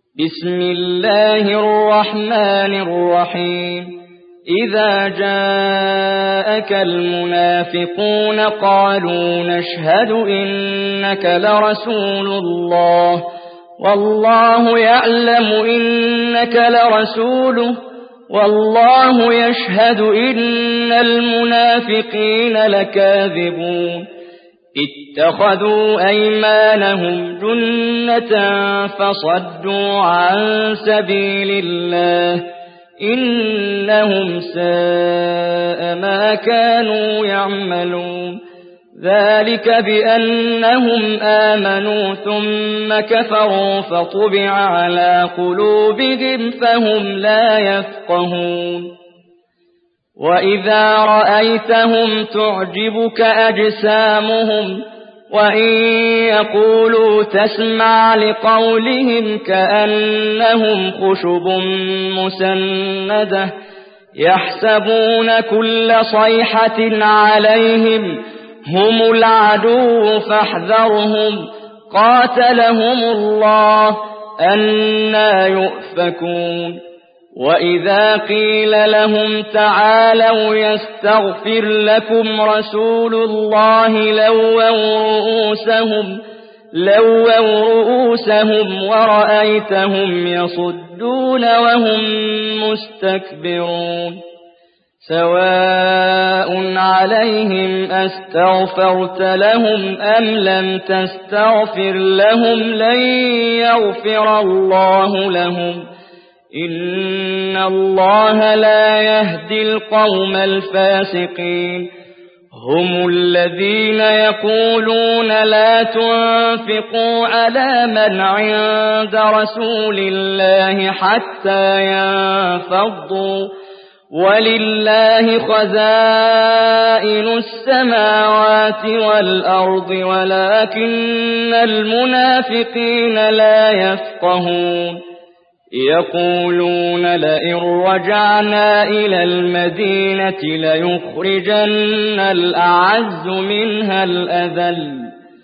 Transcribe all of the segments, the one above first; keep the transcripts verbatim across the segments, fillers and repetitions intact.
بسم الله الرحمن الرحيم إذا جاءك المنافقون قالوا نشهد إنك لرسول الله والله يعلم إنك لرسوله والله يشهد إن المنافقين لكاذبون اتخذوا أيمانهم جنة فصدوا عن سبيل الله إنهم ساء ما كانوا يعملون ذلك بأنهم آمنوا ثم كفروا فطبع على قلوبهم فهم لا يفقهون وإذا رأيتهم تعجبك أجسامهم وإن يقولوا تسمع لقولهم كأنهم خشب مسندة يحسبون كل صيحة عليهم هم العدو فاحذرهم قاتلهم الله أنى يؤفكون وإذا قيل لهم تعالوا يستغفر لكم رسول الله لووا رؤوسهم لووا رؤوسهم ورأيتهم يصدون وهم مستكبرون سواء عليهم أستغفرت لهم أم لم تستغفر لهم لن يغفر الله لهم إن الله لا يهدي القوم الفاسقين هم الذين يقولون لا تنفقوا على من عند رسول الله حتى ينفضوا ولله خزائن السماوات والأرض ولكن المنافقين لا يفقهون يقولون لئن رجعنا إلى المدينة ليخرجن الأعز منها الأذل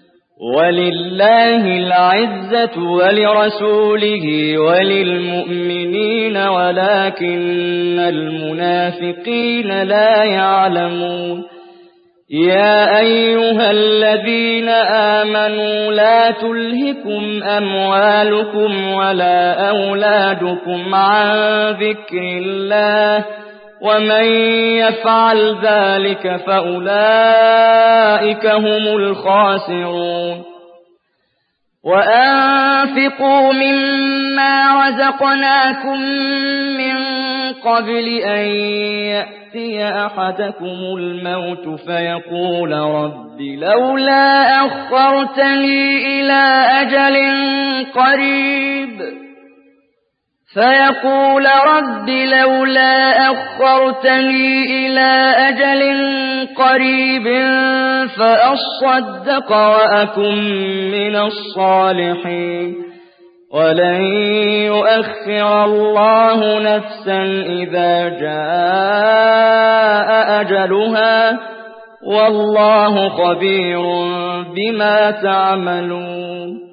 ولله العزة ولرسوله وللمؤمنين ولكن المنافقين لا يعلمون يا أيها الذين آمنوا لا تلهكم أموالكم ولا أولادكم عن ذكر الله ومن يفعل ذلك فأولئك هم الخاسرون وأنفقوا مما رزقناكم من قبل أن يأتي أحدكم الموت فيقول رب لولا أخرتني إلى أجل قريب فيقول رب لولا أخرتني إلى أجل قريب فأصدق وأكن من الصالحين ولن يؤخر الله نفسا إذا جاء أجلها والله خبير بما تعملون